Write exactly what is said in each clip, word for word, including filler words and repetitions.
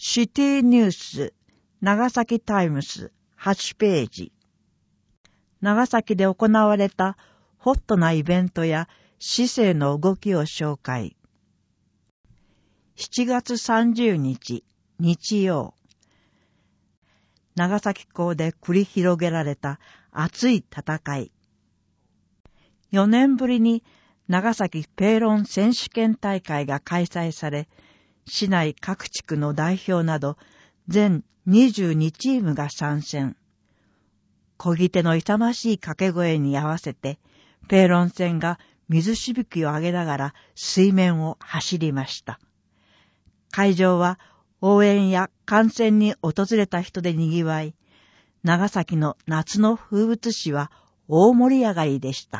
シティニュース長崎タイムスはちページ。長崎で行われたホットなイベントや市政の動きを紹介。しちがつさんじゅうにち日曜、長崎港で繰り広げられた熱い戦い。よねんぶりに長崎ペーロン選手権大会が開催され、市内各地区の代表など全にじゅうにチームが参戦。漕ぎ手の勇ましい掛け声に合わせて、ペーロン船が水しぶきを上げながら水面を走りました。会場は応援や観戦に訪れた人で賑わい、長崎の夏の風物詩は大盛り上がりでした。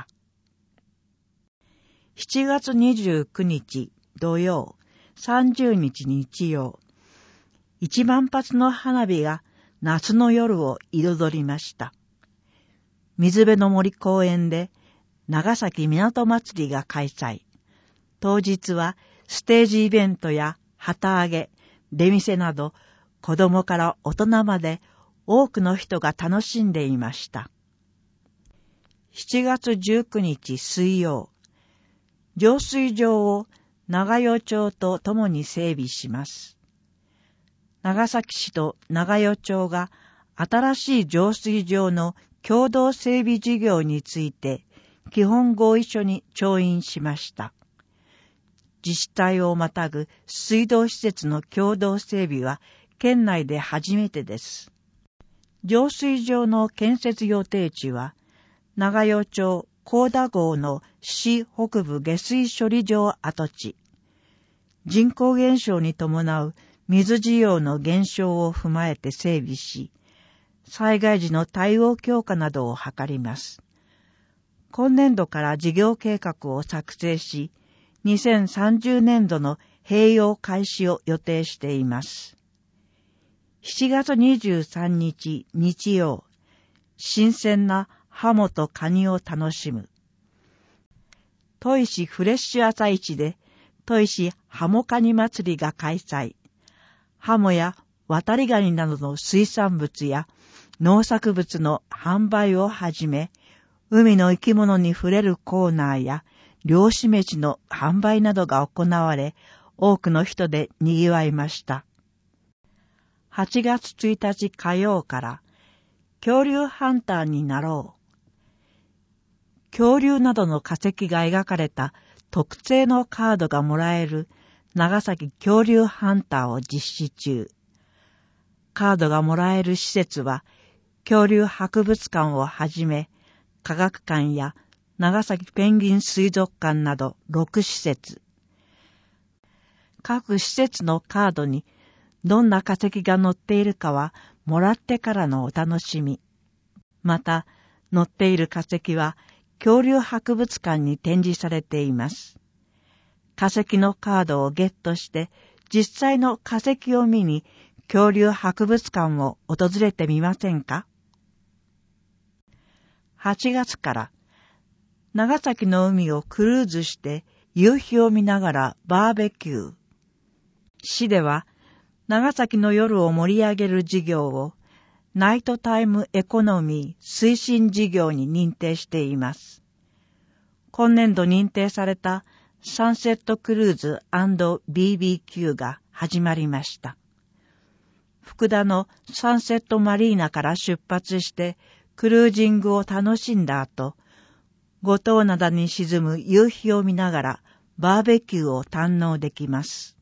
しちがつにじゅうくにち土曜、さんじゅうにち日曜、いちまんぱつの花火が夏の夜を彩りました。水辺の森公園で長崎港祭りが開催。当日はステージイベントや旗揚げ、出店など子供から大人まで多くの人が楽しんでいました。しちがつじゅうくにち水曜、浄水場を長与町と共に整備します。長崎市と長与町が新しい浄水場の共同整備事業について基本合意書に調印しました。自治体をまたぐ水道施設の共同整備は県内で初めてです。浄水場の建設予定地は長与町高田郷の市北部下水処理場跡地。人口減少に伴う水需要の減少を踏まえて整備し、災害時の対応強化などを図ります。今年度から事業計画を作成し、にせんさんじゅうねんどの併用開始を予定しています。しちがつにじゅうさんにち日曜、新鮮なハモとカニを楽しむ。戸石フレッシュ朝市で戸石ハモカニ祭りが開催。ハモや渡りガニなどの水産物や農作物の販売をはじめ、海の生き物に触れるコーナーや漁師飯の販売などが行われ、多くの人で賑わいました。はちがつついたち火曜から恐竜ハンターになろう。恐竜などの化石が描かれた特製のカードがもらえる長崎恐竜ハンターを実施中。カードがもらえる施設は恐竜博物館をはじめ科学館や長崎ペンギン水族館などろくしせつ。各施設のカードにどんな化石が載っているかはもらってからのお楽しみ。また載っている化石は恐竜博物館に展示されています。化石のカードをゲットして実際の化石を見に恐竜博物館を訪れてみませんか？はちがつから長崎の海をクルーズして夕日を見ながらバーベキュー。市では長崎の夜を盛り上げる事業をナイトタイムエコノミー推進事業に認定しています。今年度認定されたサンセットクルーズ&ビービーキュー が始まりました。福田のサンセットマリーナから出発してクルージングを楽しんだ後、五島灘に沈む夕日を見ながらバーベキューを堪能できます。